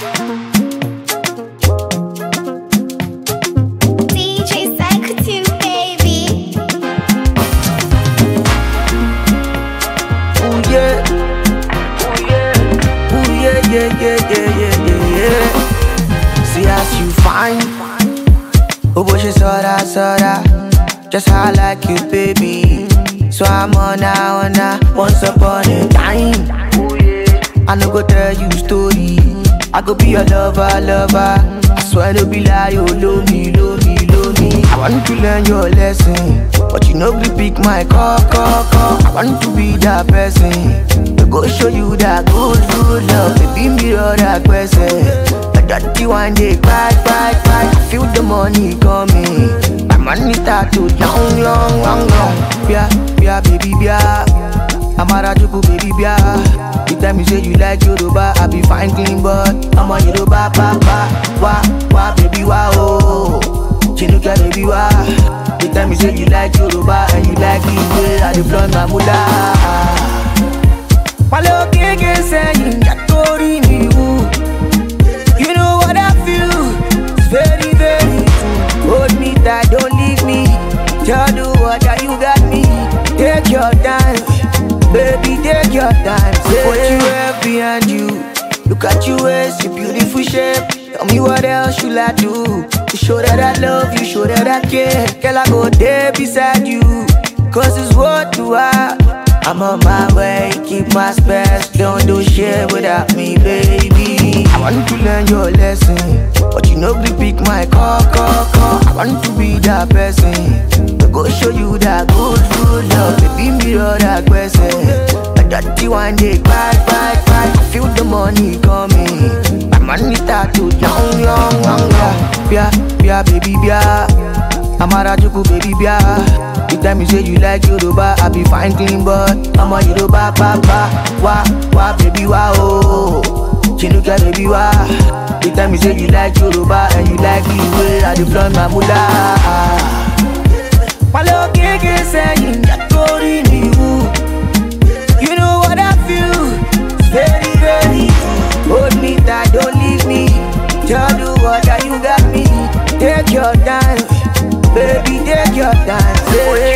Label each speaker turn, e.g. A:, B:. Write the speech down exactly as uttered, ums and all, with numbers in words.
A: yeah, yeah, yeah, yeah, yeah, yeah. See as you fine. Oh, but she saw that, saw that. Just how I like you, baby. So I'm on now, on now. Once upon a time. I no go tell you story. I go be your lover, lover. I swear to be like you, love me, love me, love me. I want to learn your lesson, but you know we pick my call, call, call. I want to be that person to go show you that good, good love. Baby, mirror that person. But that you one day cry, cry, cry. I feel the money coming. My money start to long, long, long, long. Yeah, yeah, baby, yeah. I'm a Rajuku, baby, yeah. The time you say you like Yoruba, I be fine, clean, but I'm a Yoruba, pa, pa. Wah, wah, baby, wah, oh. Chinuka, baby, wah. The time you say you like Yoruba and you like the way I deploy my mullah. Palo keke saying that tori me woo. You know what I feel? It's very, very true. Hold me tight, don't leave me. Tell the water you got me. Take your time. Baby, take your time. Say what you have behind you. Look at you, waist, your beautiful shape. Tell me what else should I do to show that I love you, show that I care. Girl, I go there beside you, cause it's what you are. I'm on my way, keep my space. Don't do shit without me, baby. I want to learn your lesson, but you know we pick my call, call, call. I want to be that person to go show you that good, good love. Baby, mirror that person. But that you one day cry, cry, cry. I feel the money coming. My money start to long, long, long, long. Yeah, yeah, baby, yeah. I'm a Rajuku, baby, yeah. The time you say you like Yoruba, I be fine, clean, but I'm a Yoruba, pa, pa. Wah, wah, baby, wah, oh. Chinuka, baby, wah. The time you say you like Yoruba and you like the way I deploy my mullah. Palo keke saying that tori me woo. You know what I feel? It's very, very true. Hold me tight, don't leave me. Tell the water you got me. Take your time, baby, take your time. Say